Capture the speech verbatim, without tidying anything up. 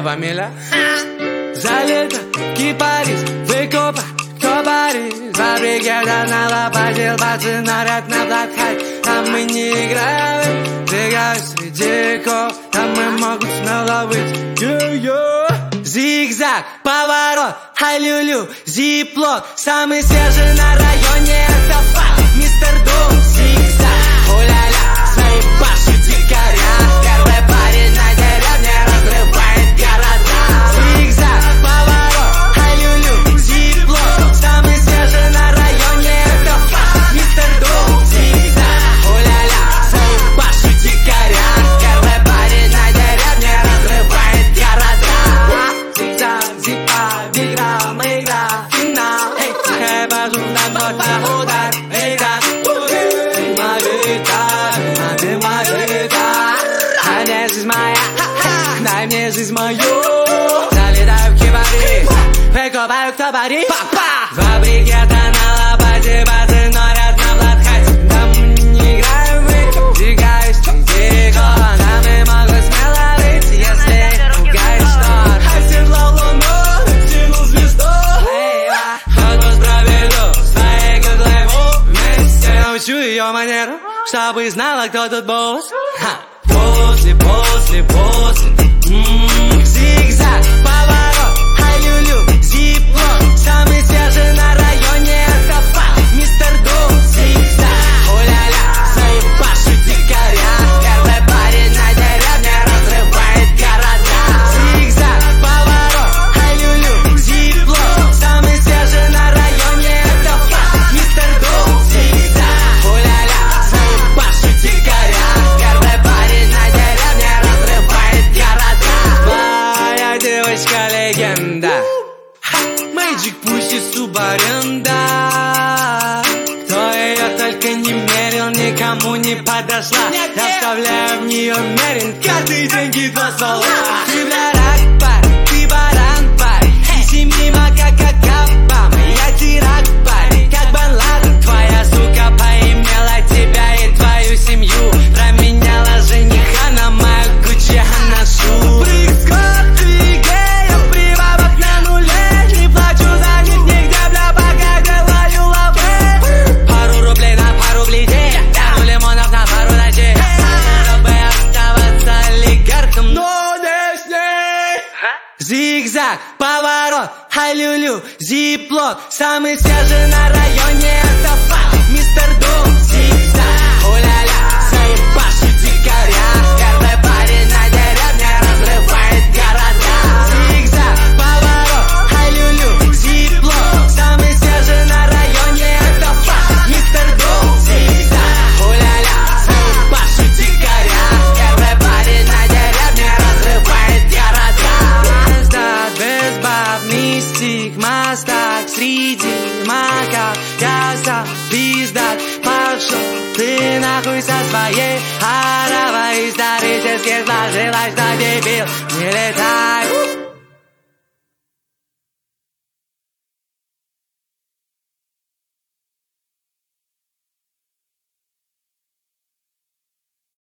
фамилия. За лето кипарис, выкопа, кто парит? Фабрикета на лопате, пацан наряд на платхай. Там мы не играем, бегаю среди ков. Там мы могут смело быть. Yeah-yeah. Зигзаг, поворот, ай-лю-лю, зиплок. Самый свежий на районе, это факт. Мистер Дум, зигзаг, о-ля-ля, заебашу дикаря. Первый парень на деревне разрывает города. Зигзаг, поворот, ай-лю-лю, зиплок. Самый свежий на районе, это факт. Мистер Дум, зигзаг, о-ля-ля, заебашу дикаря. Первый парень на деревне разрывает города. Зигзаг, зипа, игра, мы игра, финал. Эй, я бажу на ночь на удар, игра. Ты моя, а не жизнь моя, дай мне жизнь мою. Залетаю в кипарис, выкопаю, кто парит. Фабрикета на лопате, пацан норят на платхай. Там не играем мы, двигаюсь дико. Там и могу смело быть, если пугаешь что. Оседлал луну, стянул звезду. Отпуск проведу, своей куклой вместе. Научу ее манеру, чтобы знала, кто тут босс. Ха. После, после, после м-м-м. Зигзаг, поворот, ай-лю-лю, зиплок. Самый свежий на районе, это факт. Мистер Дум, зигзаг, о-ля-ля, заебашу дикаря. Первый парень на деревне разрывает города. Зигзаг, поворот, ай-лю-лю, зиплок. Самый свежий на районе, это факт. Мистер Дум, зигзаг, о-ля-ля, заебашу дикаря. Первый парень на деревне разрывает города. Моя девочка легенда, Мэйджик пусть и субаренда. Кто ее только не мерил, никому не подошла. Я вставляю в нее мерин, карты, деньги, два ствола. Ты враг, парень, ты баран, парень. Иди мимо, как Акапам, я тирак, парень, как Бен Ладен. Твоя сука поимела тебя и твою семью. Променяла жениха на мою Гуччи ношу. Прискок, ты геев, прибавок на нуле. Не плачу за них нигде, бля, пока делаю лавы. Пару рублей на пару бледей, пару лимонов на пару ночей. Чтобы оставаться олигархом, но не с ней. Зигзаг, поворот, ай-лю-лю, зиплок. Самый свежий на районе, это факт. Мистер Дум, зигзаг, о-ля-ля, заебашу дикаря. Первый парень на деревне разрывает города. Зигзаг, поворот, ай-лю-лю, зиплок. Самый свежий на районе, это факт. Мистер Дум, зигзаг, о-ля-ля, заебашу дикаря. Первый парень на деревне разрывает города. Звезда без баб, мистик, мастак, среди маков. Я запиздат, пошел ты нахуй со своей аравой. Исторически сложилось, что дебил, не летай.